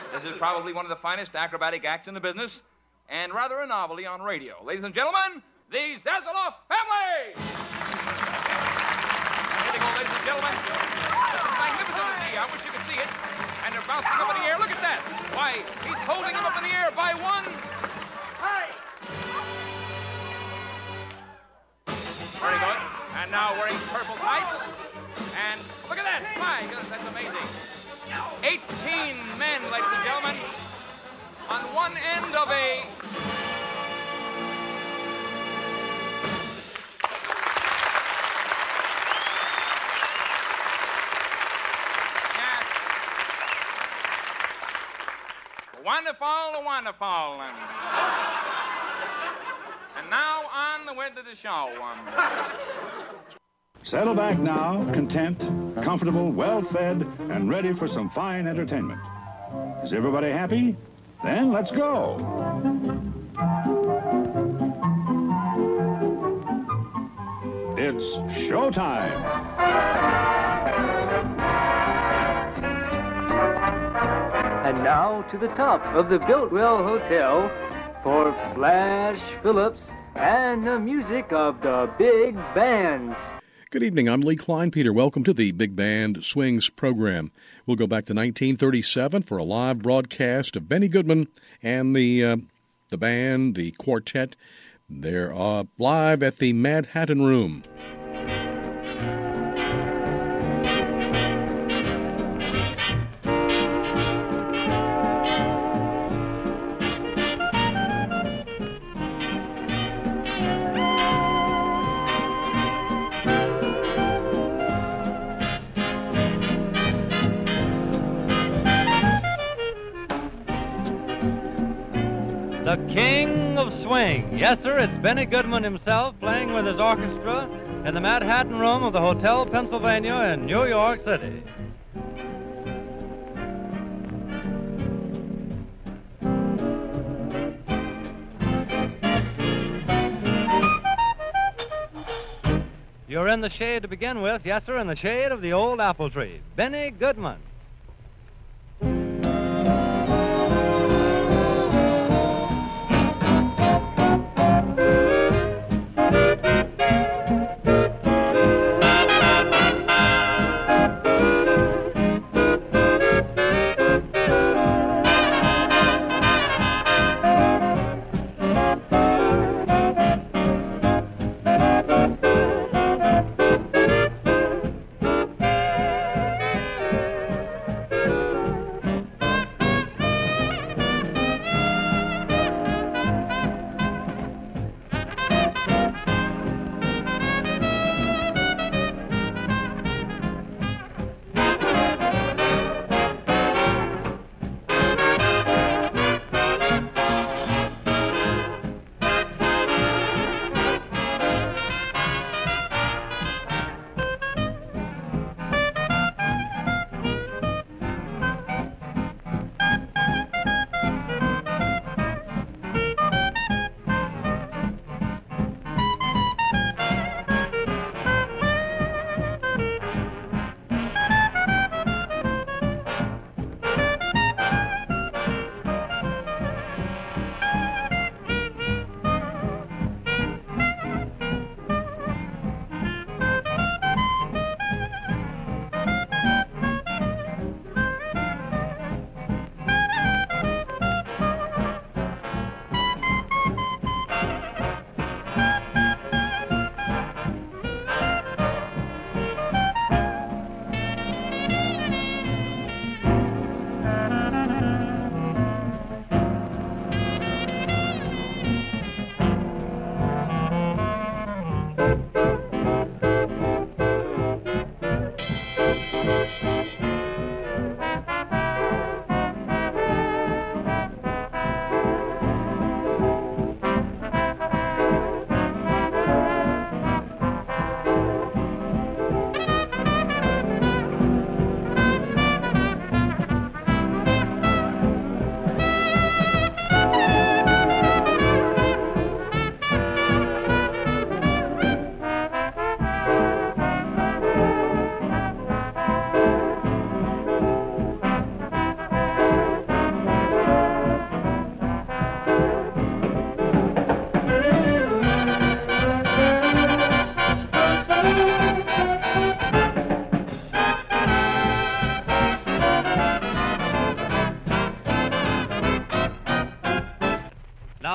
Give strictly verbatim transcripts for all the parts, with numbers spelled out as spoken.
This is probably one of the finest acrobatic acts in the business, and rather a novelty on radio. Ladies and gentlemen, the Zazzaloff family! Here they go, ladies and gentlemen. It's magnificent to see. I wish you could see it. And they're bouncing up in the air. Look at that. Why, he's holding them up in the air by one. Hey! Very good. And now wearing purple tights. And look at that. My goodness, that's amazing. eighteen men, ladies and gentlemen, on one end of a... Yes. Wonderful, wonderful. And, and now on with the show. Settle back now, content, comfortable, well-fed, and ready for some fine entertainment. Is everybody happy? Then let's go. It's showtime. And now to the top of the Biltwell Hotel for Flash Phillips and the music of the Big Bands. Good evening, I'm Lee Kleinpeter. Welcome to the Big Band Swings program. We'll go back to nineteen thirty-seven for a live broadcast of Benny Goodman and the uh, the band, the quartet. They're uh, live at the Manhattan Room. The King of Swing. Yes, sir, it's Benny Goodman himself playing with his orchestra in the Manhattan Room of the Hotel Pennsylvania in New York City. You're in the shade to begin with, yes, sir, in the shade of the old apple tree. Benny Goodman.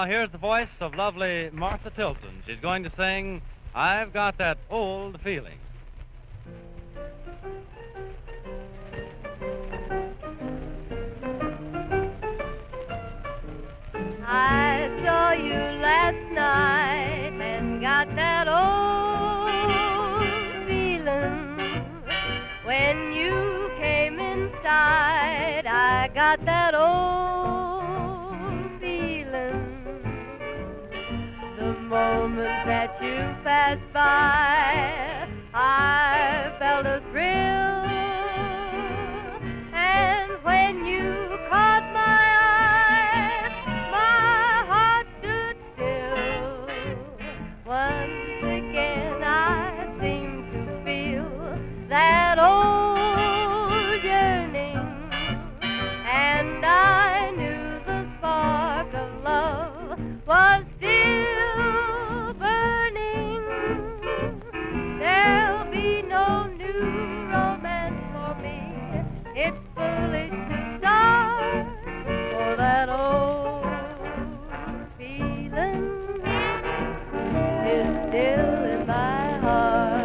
now here's the voice of lovely Martha Tilton. She's going to sing, I've Got That Old Feeling. I saw you last night and got that old feeling. When you came inside, I got that old feeling. The moment that you passed by, I felt a thrill. And when you caught my that old yearning, and I knew the spark of love was still burning. There'll be no new romance for me. It's foolish to start, for that old feeling is still in my heart.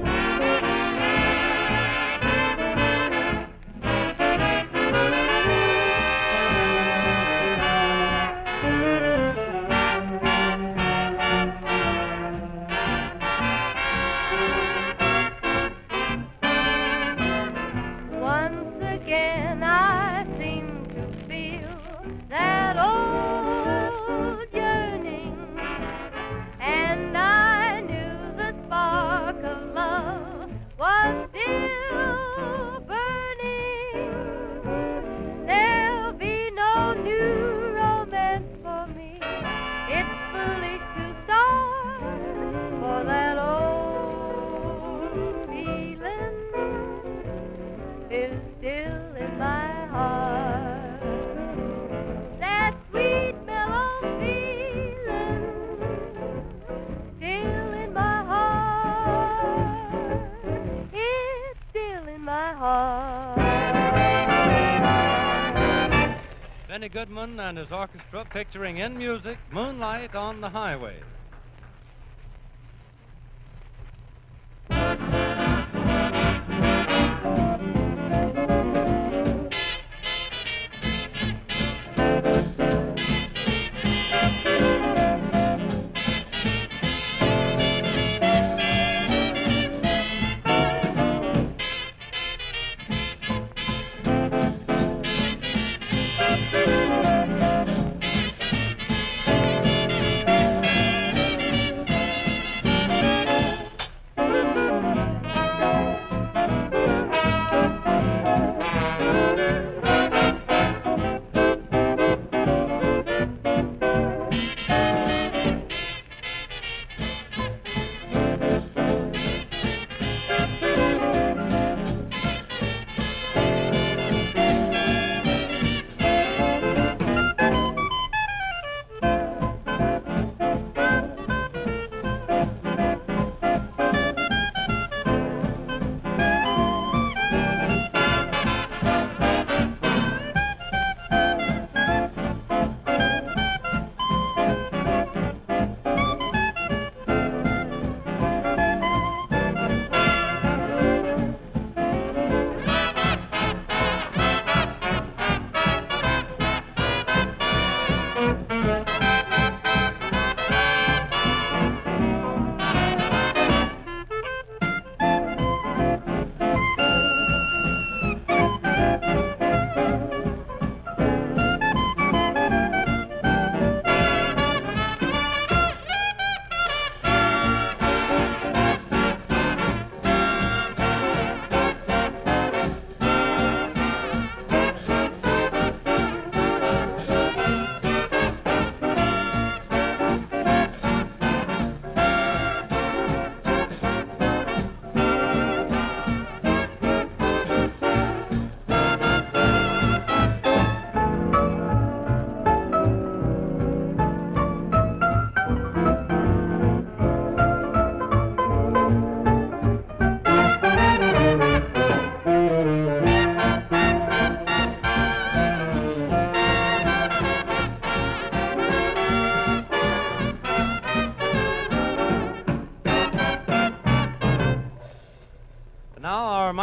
Benny Goodman and his orchestra picturing in music Moonlight on the Highway.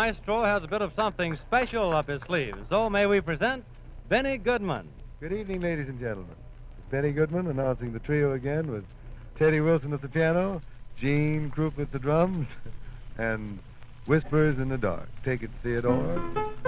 maestro has a bit of something special up his sleeve. So may we present Benny Goodman. Good evening, ladies and gentlemen. It's Benny Goodman announcing the trio again with Teddy Wilson at the piano, Gene Krupp at the drums, and Whispers in the Dark. Take it, Theodore.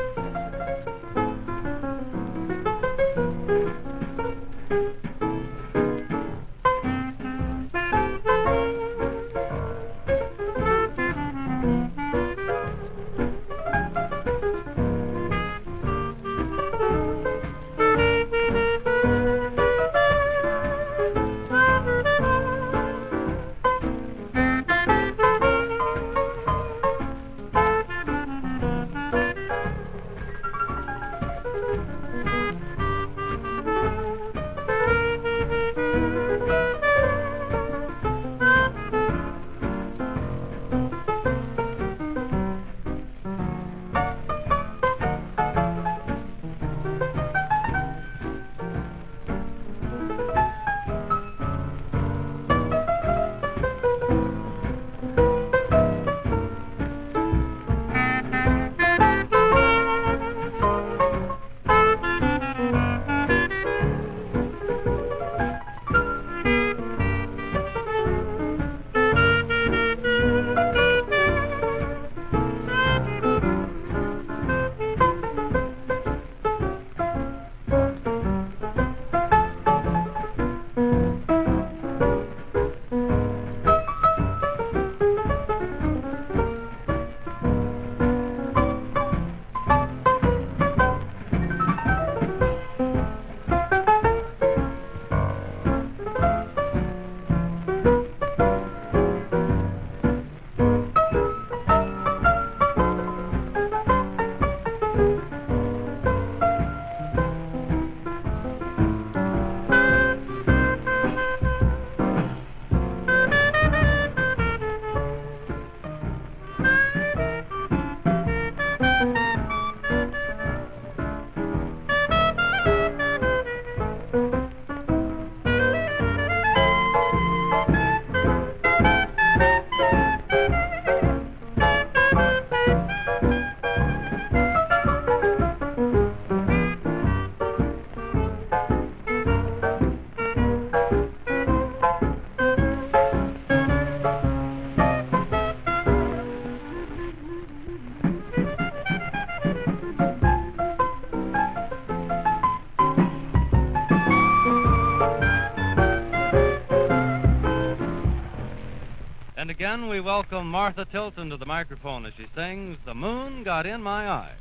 And again, we welcome Martha Tilton to the microphone as she sings The Moon Got in My Eyes.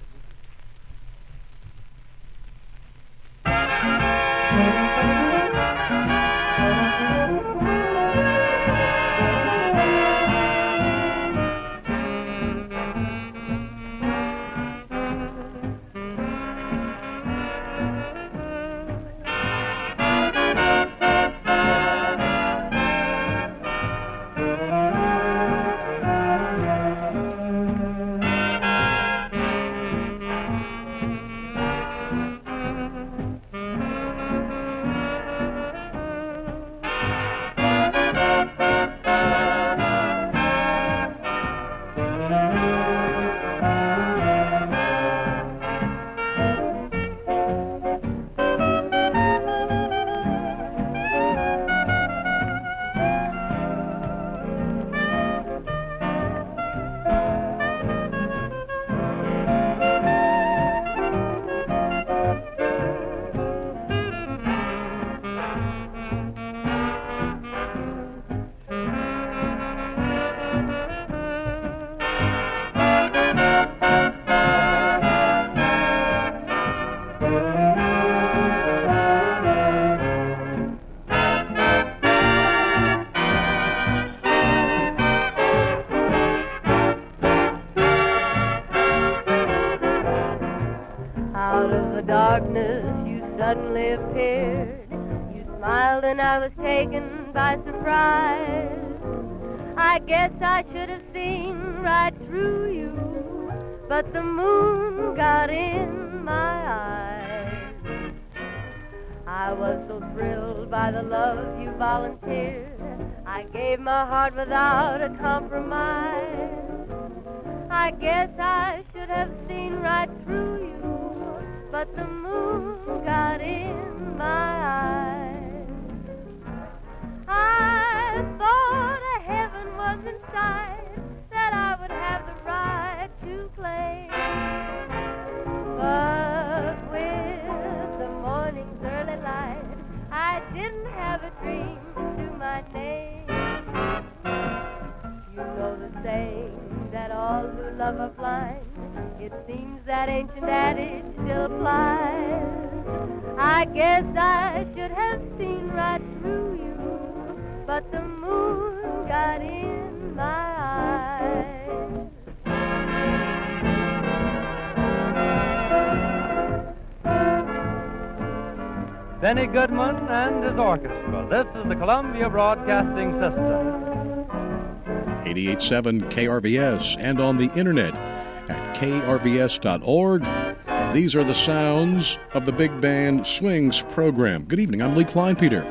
Darkness, you suddenly appeared. You smiled and I was taken by surprise. I guess I should have seen right through you, but the moon got in my eyes. I was so thrilled by the love you volunteered. I gave my heart without a compromise. I guess I should should have seen right through you, but the moon got in my eyes. I thought a heaven was inside that I would have the right to claim. But with the morning's early light, I didn't have a dream to my name. You know the saying that all who love are blind. It seems that ancient adage still applies. I guess I should have seen right through you, but the moon got in my eyes. Benny Goodman and his orchestra. This is the Columbia Broadcasting System. eighty-eight point seven K R V S and on the internet at K R V S dot org. These are the sounds of the Big Band Swings program. Good evening, I'm Lee Kleinpeter.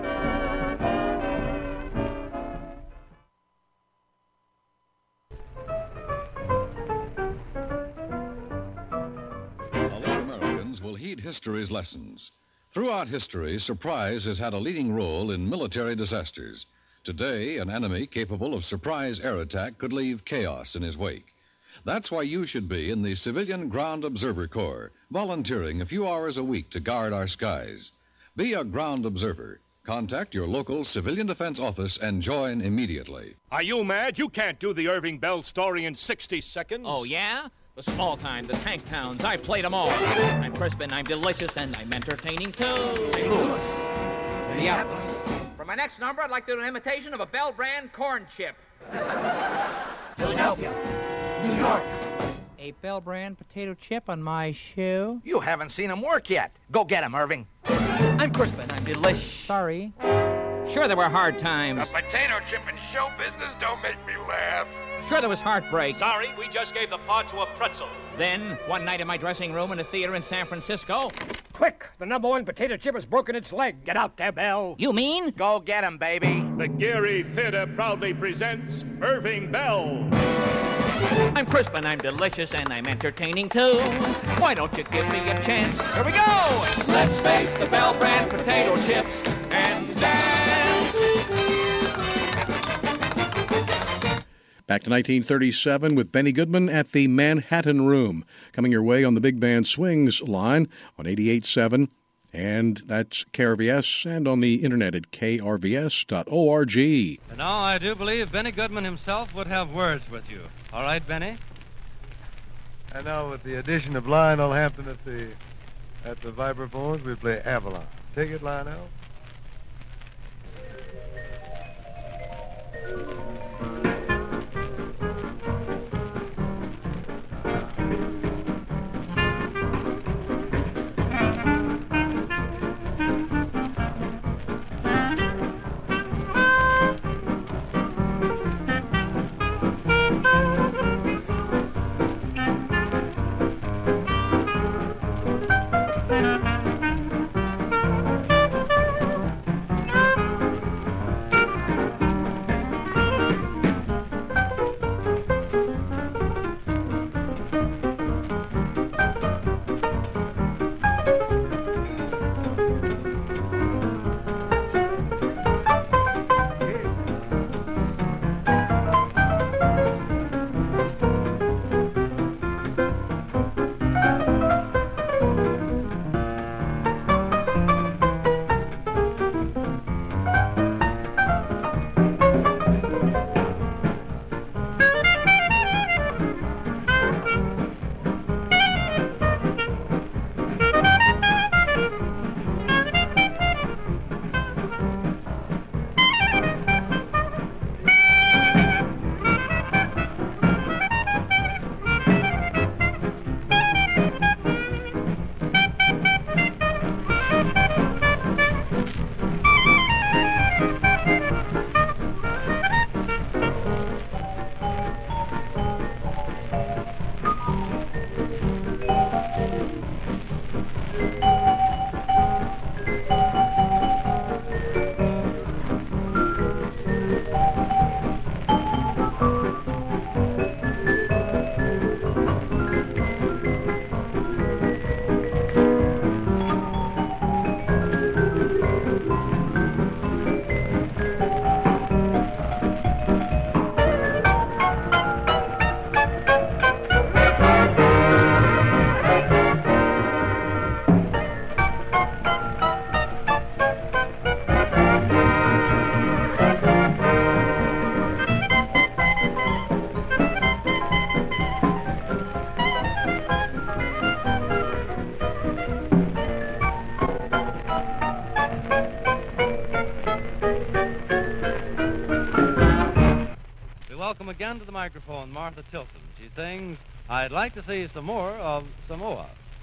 All Americans will heed history's lessons. Throughout history, surprise has had a leading role in military disasters. Today, an enemy capable of surprise air attack could leave chaos in his wake. That's why you should be in the Civilian Ground Observer Corps, volunteering a few hours a week to guard our skies. Be a ground observer. Contact your local civilian defense office and join immediately. Are you mad? You can't do the Irving Bell story in sixty seconds. Oh, yeah? The small time, the tank towns, I played them all. I'm Crispin, I'm delicious, and I'm entertaining too. Saint Louis, Minneapolis. For my next number, I'd like to do an imitation of a Bell brand corn chip. Philadelphia, New York. A Bell brand potato chip on my shoe. You haven't seen him work yet. Go get him, Irving. I'm Crispin, I'm delish. Sorry. Sure, there were hard times. A potato chip in show business don't make me laugh. Sure, there was heartbreak. Sorry, we just gave the pod to a pretzel. Then, one night in my dressing room in a theater in San Francisco. Quick, the number one potato chip has broken its leg. Get out there, Bell. You mean? Go get him, baby. The Geary Theater proudly presents Irving Bell. I'm Crispin, I'm delicious, and I'm entertaining too. Why don't you give me a chance? Here we go! Let's face the Bell brand potato chips and dance. Back to nineteen thirty-seven with Benny Goodman at the Manhattan Room, coming your way on the Big Band Swings line on eighty-eight point seven, and that's K R V S, and on the internet at K R V S dot org. And now I do believe Benny Goodman himself would have words with you. All right, Benny? And now with the addition of Lionel Hampton at the at the vibraphones, we play Avalon. Take it, Lionel. again to the microphone Martha Tilton. She sings, I'd Like to See Some More of Samoa.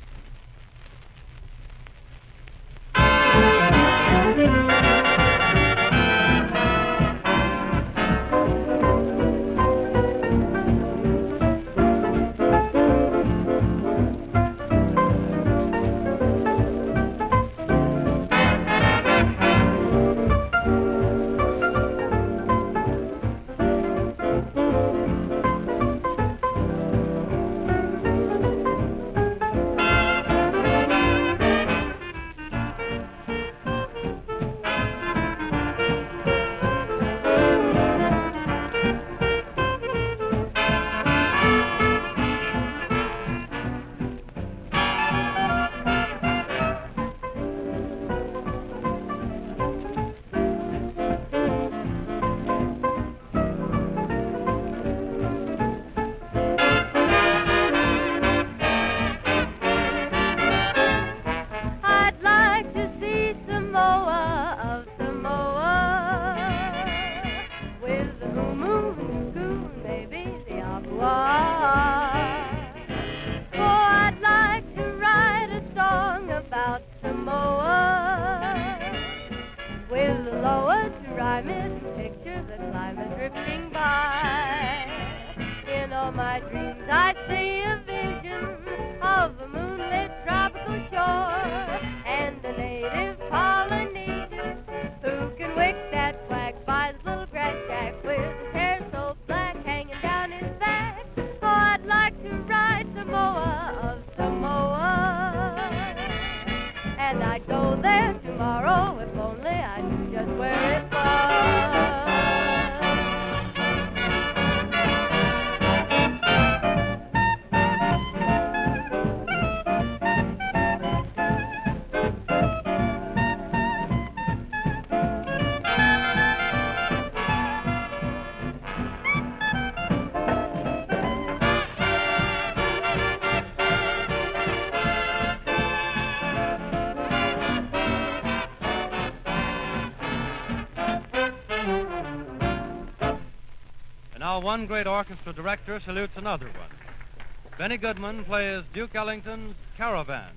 One great orchestra director salutes another one. Benny Goodman plays Duke Ellington's Caravan.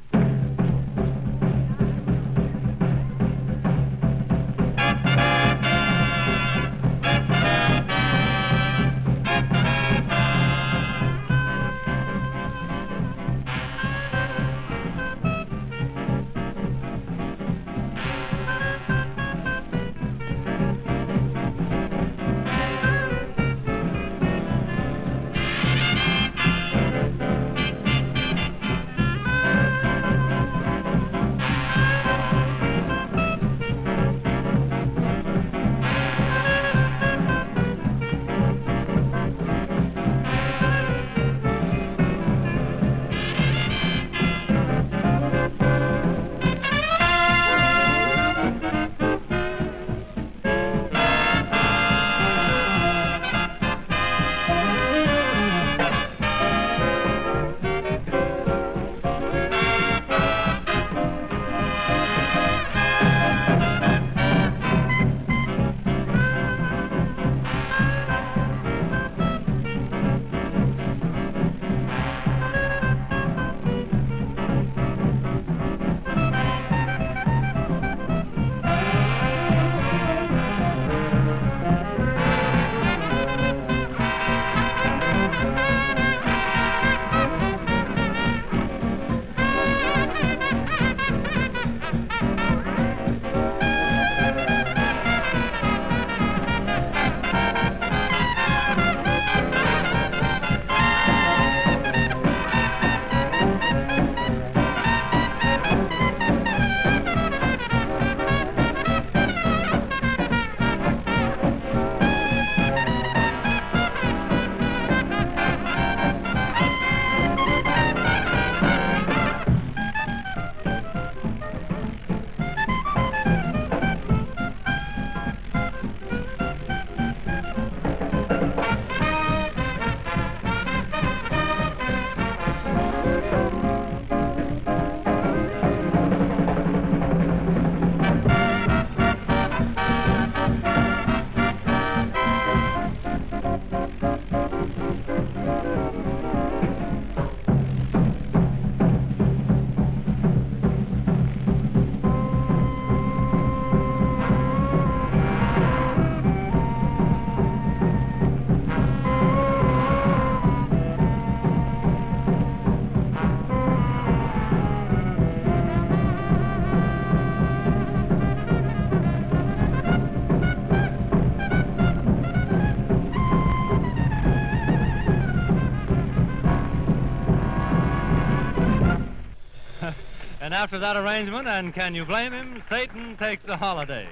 after that arrangement, and can you blame him, Satan takes a holiday.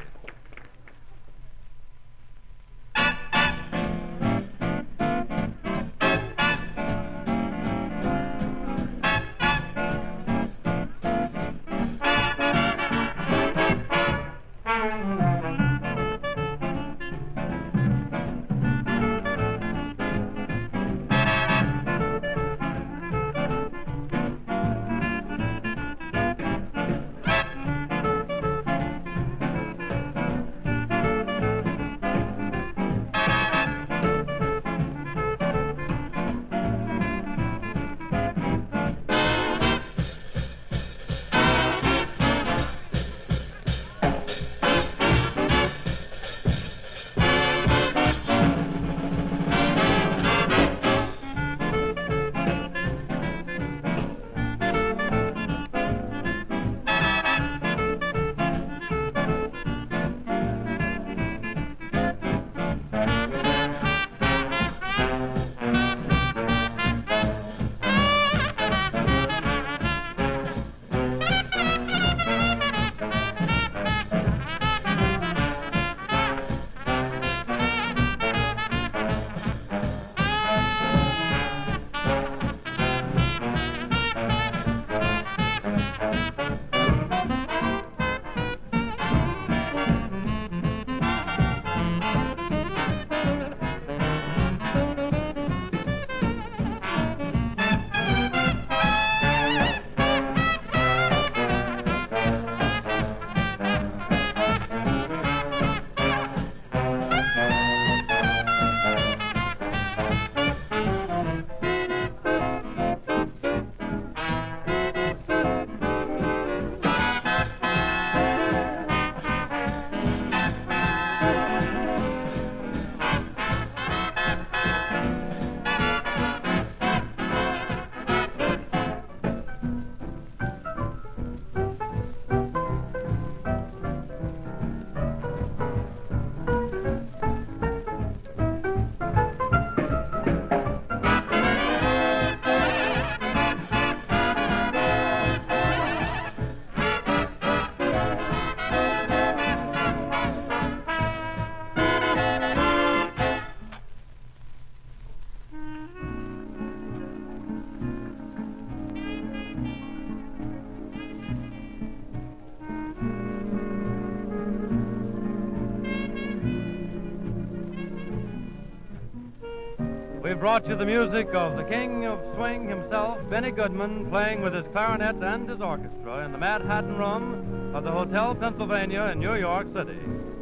We've brought you the music of the king of swing himself, Benny Goodman, playing with his clarinet and his orchestra in the Manhattan Room of the Hotel Pennsylvania in New York City.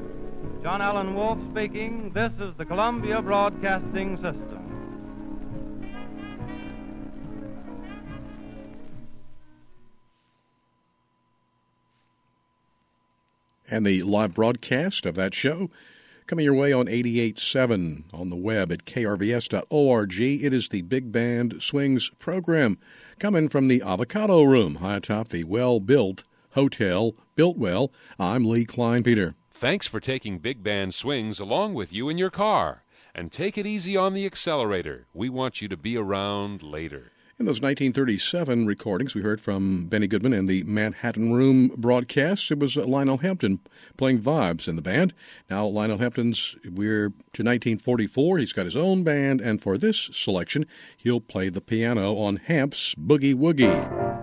John Allen Wolfe speaking. This is the Columbia Broadcasting System. And the live broadcast of that show coming your way on eighty-eight point seven on the web at k r v s dot org. It is the Big Band Swings program coming from the Avocado Room high atop the well-built Hotel Biltwell. I'm Lee Kleinpeter. Thanks for taking Big Band Swings along with you in your car. And take it easy on the accelerator. We want you to be around later. In those nineteen thirty-seven recordings, we heard from Benny Goodman and the Manhattan Room broadcasts. It was uh, Lionel Hampton playing vibes in the band. Now, Lionel Hampton's, we're to nineteen forty-four. He's got his own band, and for this selection, he'll play the piano on Hamp's Boogie Woogie.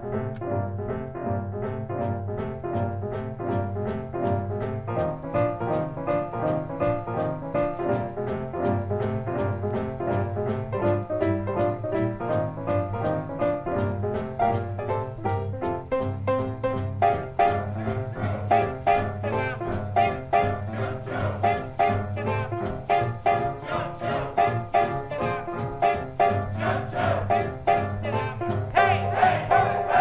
Hey, hey, hey!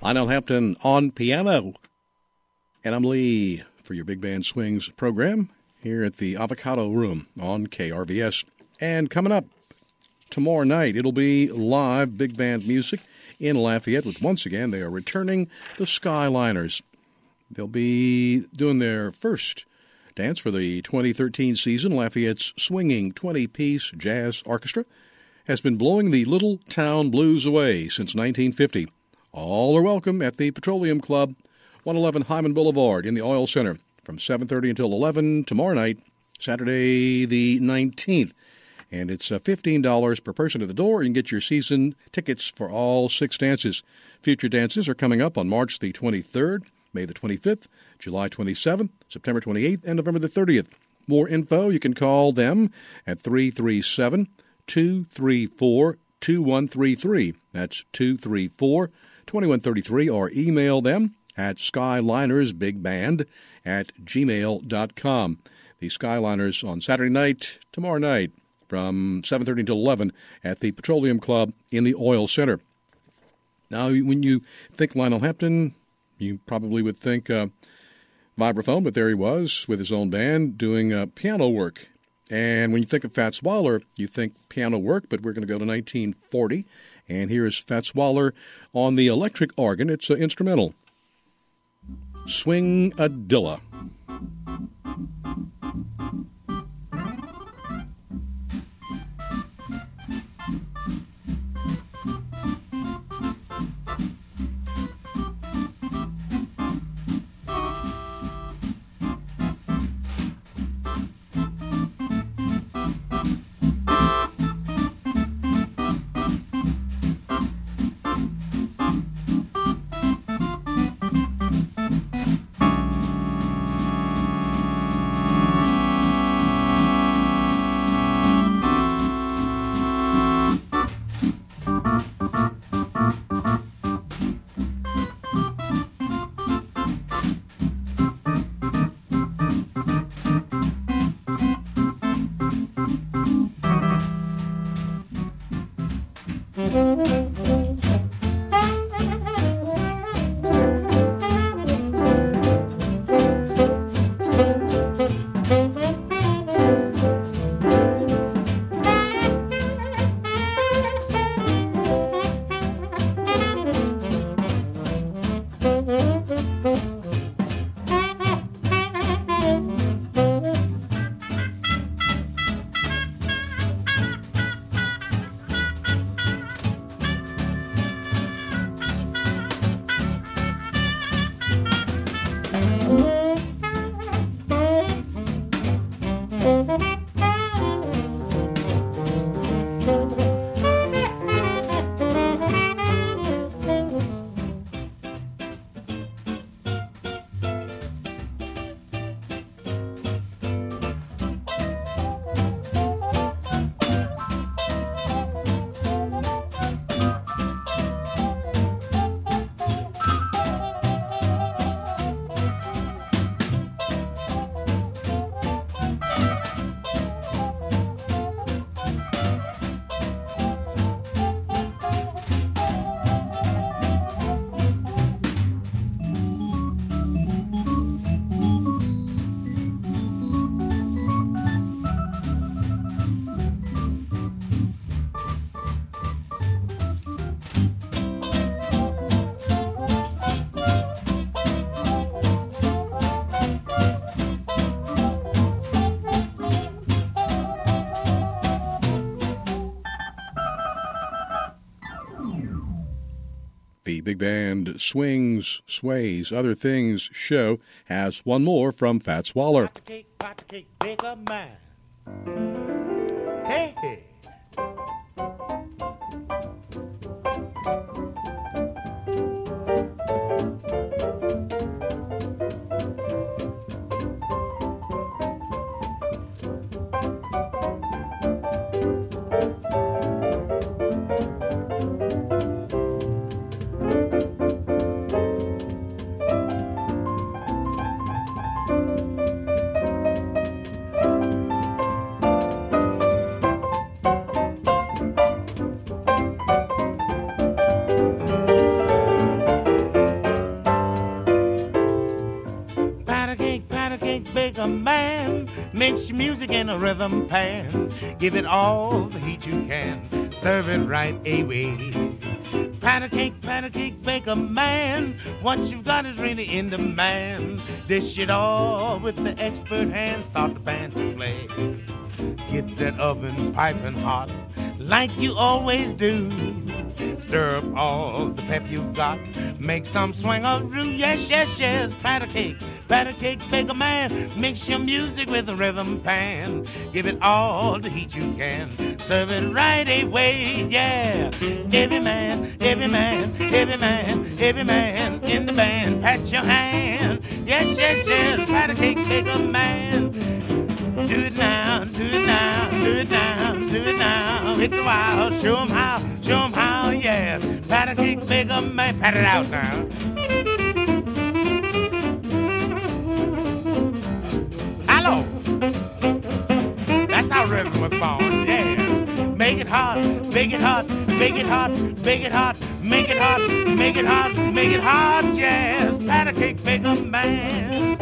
Lionel Hampton on piano. And I'm Lee for your Big Band Swings program here at the Avocado Room on K R V S. And coming up tomorrow night, it'll be live big band music in Lafayette with, once again, they are returning the Skyliners. They'll be doing their first dance for the twenty thirteen season. Lafayette's swinging twenty-piece jazz orchestra has been blowing the little town blues away since nineteen fifty. All are welcome at the Petroleum Club, one eleven Hyman Boulevard in the Oil Center from seven thirty until eleven tomorrow night, Saturday the nineteenth. And it's uh, fifteen dollars per person at the door. You can get your season tickets for all six dances. Future dances are coming up on March the twenty-third, May the twenty-fifth, July twenty-seventh, September twenty-eighth, and November the thirtieth. More info, you can call them at three three seven, two three four, two one three three. That's two three four, two one three three, or email them at skylinersbigband at gmail dot com. The Skyliners on Saturday night, tomorrow night, from seven thirty until eleven at the Petroleum Club in the Oil Center. Now, when you think Lionel Hampton, you probably would think uh, vibraphone, but there he was with his own band doing uh, piano work. And when you think of Fats Waller, you think piano work, but we're going to go to nineteen forty. And here is Fats Waller on the electric organ. It's uh, instrumental. Swing-a-dilla. The Big Band Swings, Sways, Other Things show has one more from Fats Waller. Pot cake, pot cake, bigger man. Hey, hey. Baker Man makes your music in a rhythm pan. Give it all the heat you can. Serve it right away. Patty cake, patty cake, Baker Man. What you've got is really in demand. Dish it all with the expert hand. Start the band to play. Get that oven piping hot like you always do. Stir up all the pep you've got. Make some swing-a-roo. Yes, yes, yes. Patty cake, patty cake, Baker Man. Mix your music with a rhythm pan. Give it all the heat you can. Serve it right away, yeah. Every man, every man, every man, every man in the band, pat your hand. Yes, yes, yes. Patty cake, Baker Man. Do it now, do it now, do it now, do it now. Hit the wild, show 'em how, show 'em how, yeah. Patty cake, Baker Man, pat it out now. Hello. That's how rhythm was born, yeah. Make it hot, make it hot, make it hot, make it hot, make it hot, make it hot, make it hot, yes. Patty cake, Baker Man.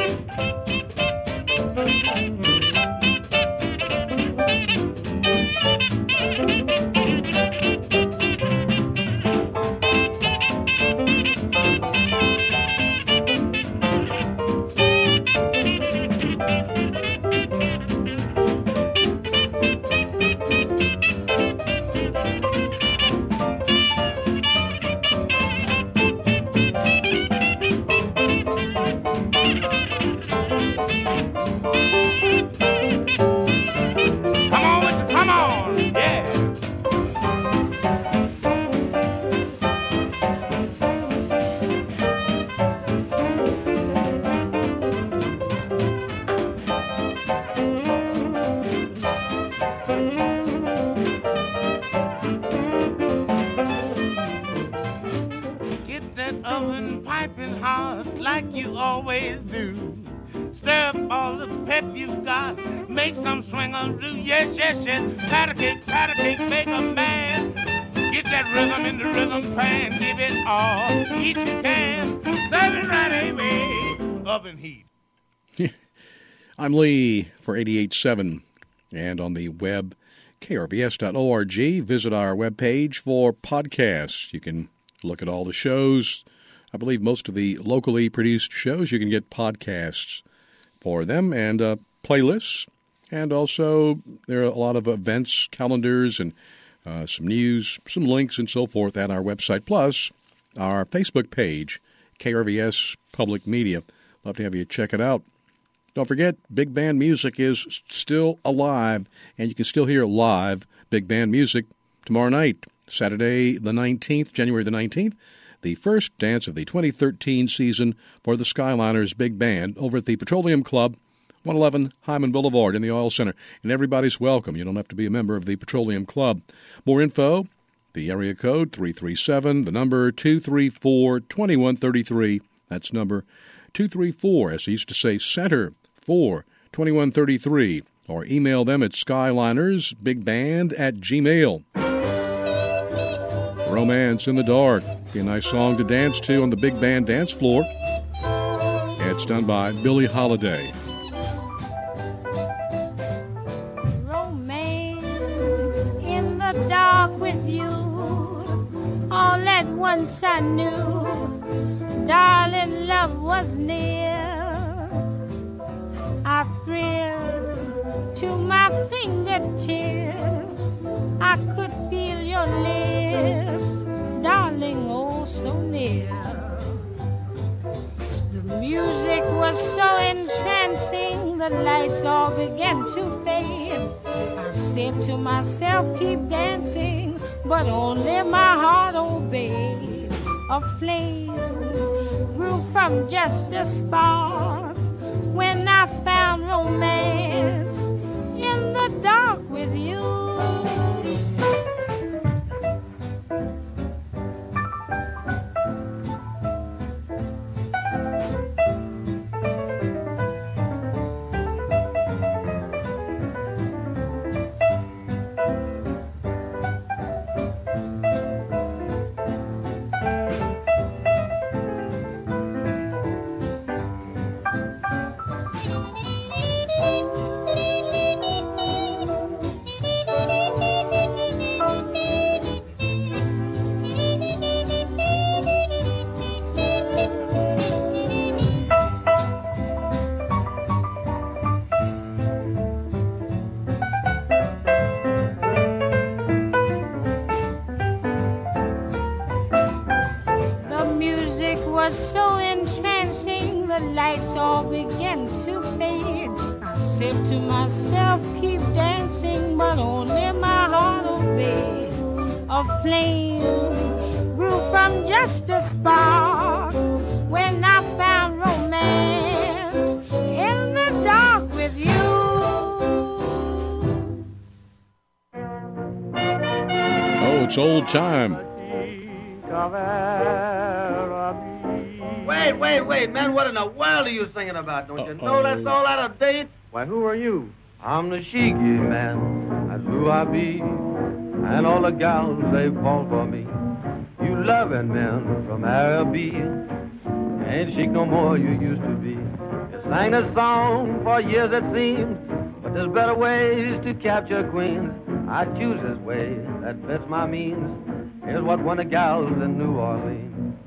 Make some swing-a-roo, yes, yes, yes. Patty cake, patty cake, Baker Man. Get that rhythm in the rhythm pan. Give it all heat you can. Serve it right away. Oven heat. I'm Lee for eighty-eight point seven and on the web, K R V S dot org. Visit our webpage for podcasts. You can look at all the shows. I believe most of the locally produced shows, you can get podcasts for them and uh, playlists. And also, there are a lot of events, calendars, and uh, some news, some links, and so forth at our website. Plus, our Facebook page, K R V S Public Media. Love to have you check it out. Don't forget, Big Band Music is still alive, and you can still hear live Big Band Music tomorrow night, Saturday the nineteenth, January the nineteenth, the first dance of the twenty thirteen season for the Skyliners Big Band over at the Petroleum Club, one eleven Hyman Boulevard in the Oil Center. And everybody's welcome. You don't have to be a member of the Petroleum Club. More info, the area code three three seven, the number two three four, two one three three. That's number two three four, as they used to say, center for twenty-one thirty-three. Or email them at skylinersbigband at gmail. Romance in the Dark. Be a nice song to dance to on the Big Band dance floor. It's done by Billie Holiday. With you, all at once I knew, darling, love was near. I thrilled to my fingertips. I could feel your lips, darling, oh so near. The music was so entrancing, the lights all began to fade. I said to myself, keep dancing, but only my heart obeyed. A flame grew from just a spark when I found romance in the dark with you. begin to fade. I said to myself, keep dancing, but only my heart obeyed. A flame grew from just a spark when I found romance in the dark with you. Oh, it's old time. Wait, wait, wait, man, what in the world are you singing about? Don't you know that's all out of date? Why, who are you? I'm the Shiki man, that's who I be. And all the gals, they fall for me. You loving men from Araby. Ain't chic no more you used to be. You sang this song for years it seems, but there's better ways to capture queens. I choose this way, that fits my means. Here's what won the gals in New Orleans.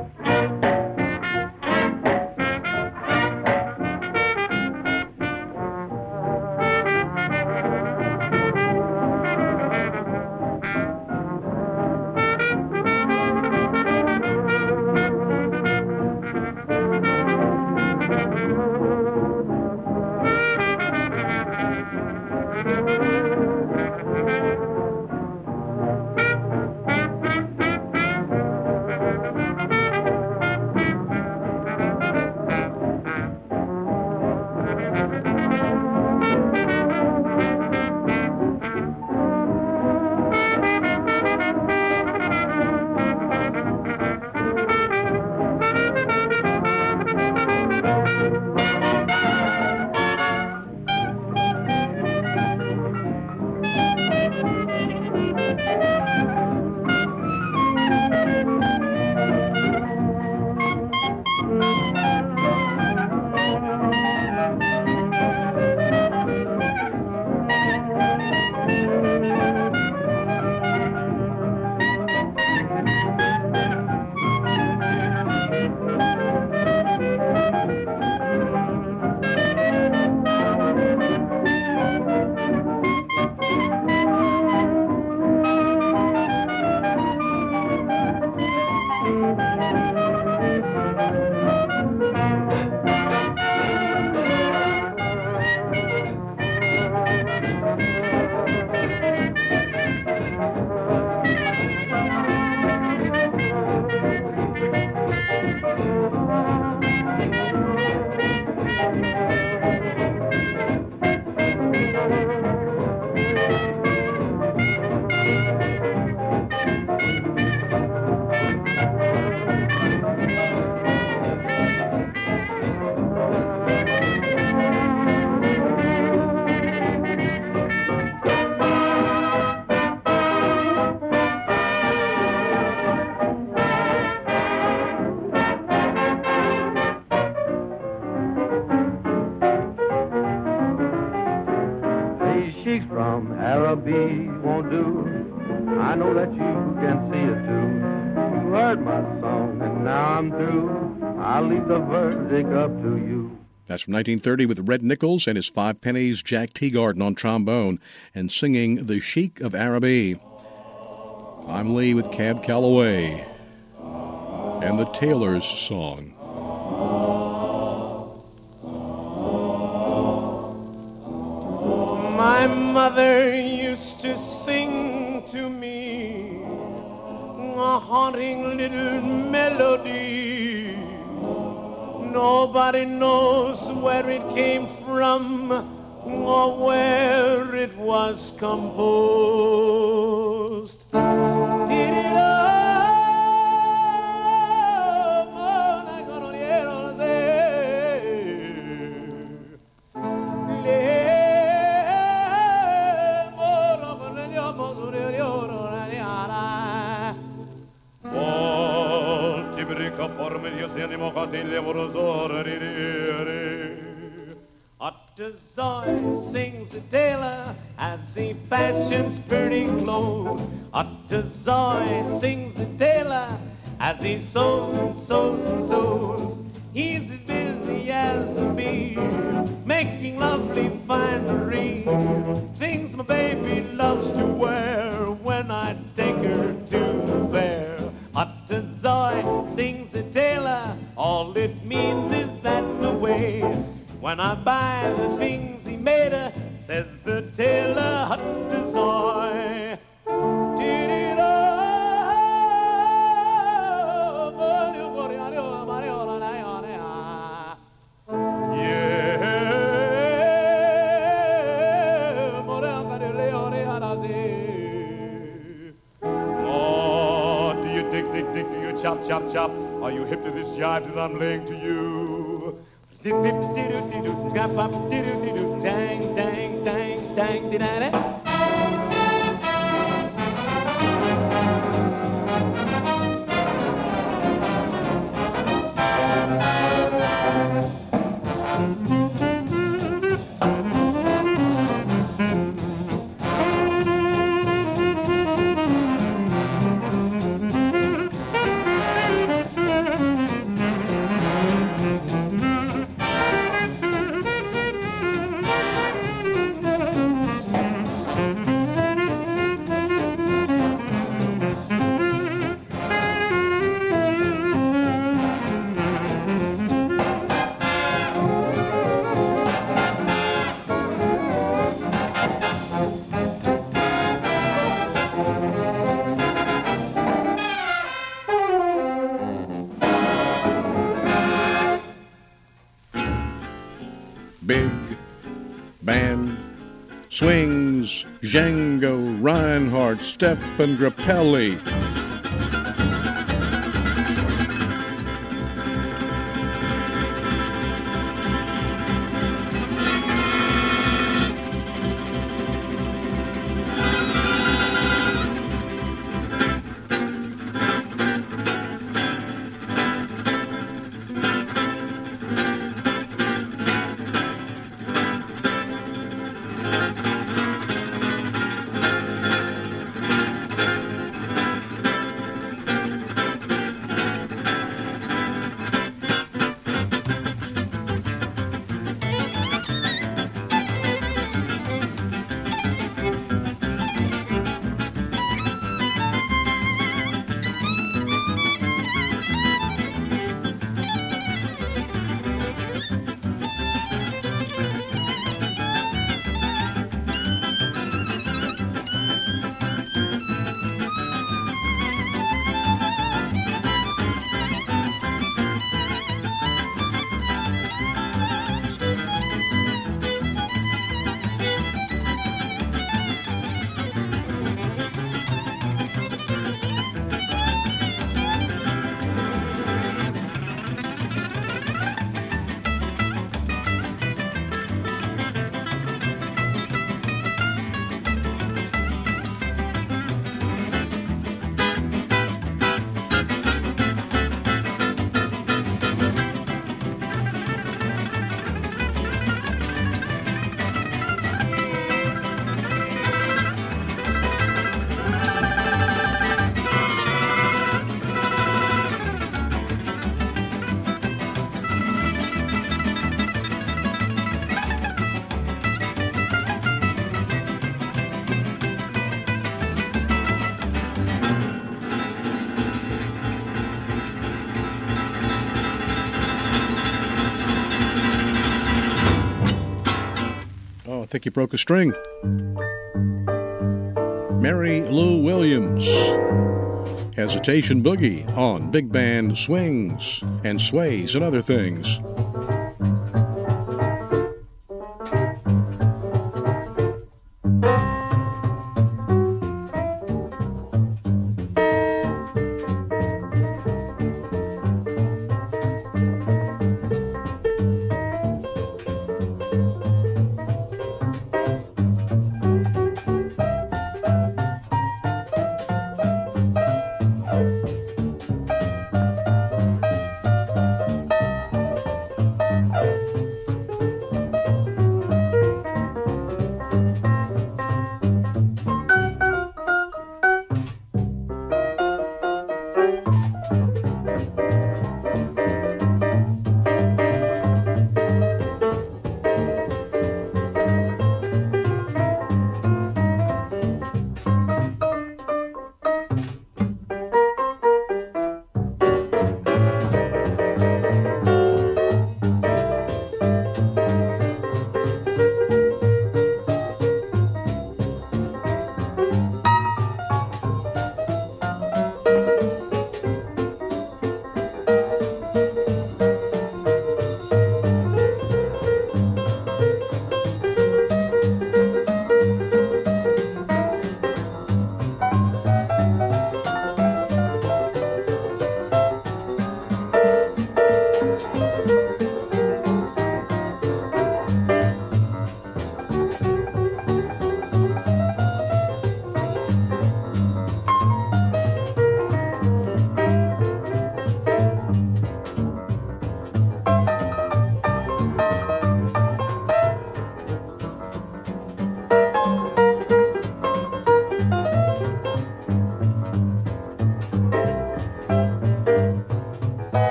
Araby won't do. I know that you can see it too. You heard my song and now I'm through. I'll leave the verdict up to you. That's from nineteen thirty with Red Nichols and his Five Pennies, Jack Teagarden on trombone, and singing The Sheik of Araby. I'm Lee with Cab Calloway and the Tailor's Song. My mother used to sing to me a haunting little melody. Nobody knows where it came from or where it was composed. Por medio se animo catilha Ottazoy sings a tailor as he fashions pretty clothes. Ottazoy sings a tailor as he sews and sews and sews. He's as busy as a bee, making lovely finery, things my baby loves to wear when I take her to the fair. Ottazoy sings a tailor, all it means is that's the way. When When I buy the things he made, uh, says the tailor, hut to soy. Chop, chop, chop. Are you hip to this jive that I'm laying to you? Dang, dang, dang, dang, dang, Big Band Swings, Django Reinhardt, Stephen Grappelli. I think he broke a string. Mary Lou Williams, Hesitation Boogie on Big Band Swings and Sways and Other Things.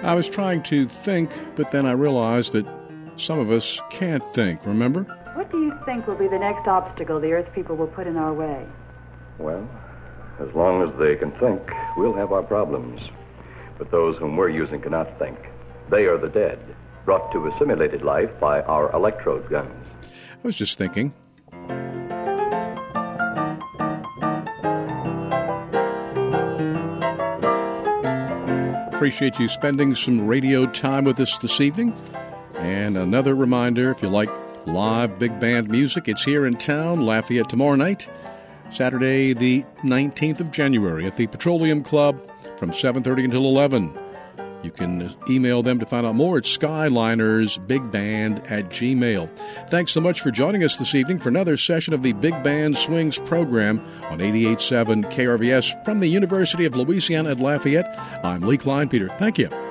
I was trying to think, but then I realized that some of us can't think, remember? What do you think will be the next obstacle the Earth people will put in our way? Well, as long as they can think, we'll have our problems. But those whom we're using cannot think. They are the dead, brought to a simulated life by our electrode guns. I was just thinking. Appreciate you spending some radio time with us this evening. And another reminder, if you like live big band music, it's here in town, Lafayette, tomorrow night, Saturday the nineteenth of January at the Petroleum Club from seven thirty until eleven. You can email them to find out more at skylinersbigband at gmail. Thanks so much for joining us this evening for another session of the Big Band Swings program on eighty-eight point seven K R V S from the University of Louisiana at Lafayette. I'm Lee Kleinpeter. Thank you.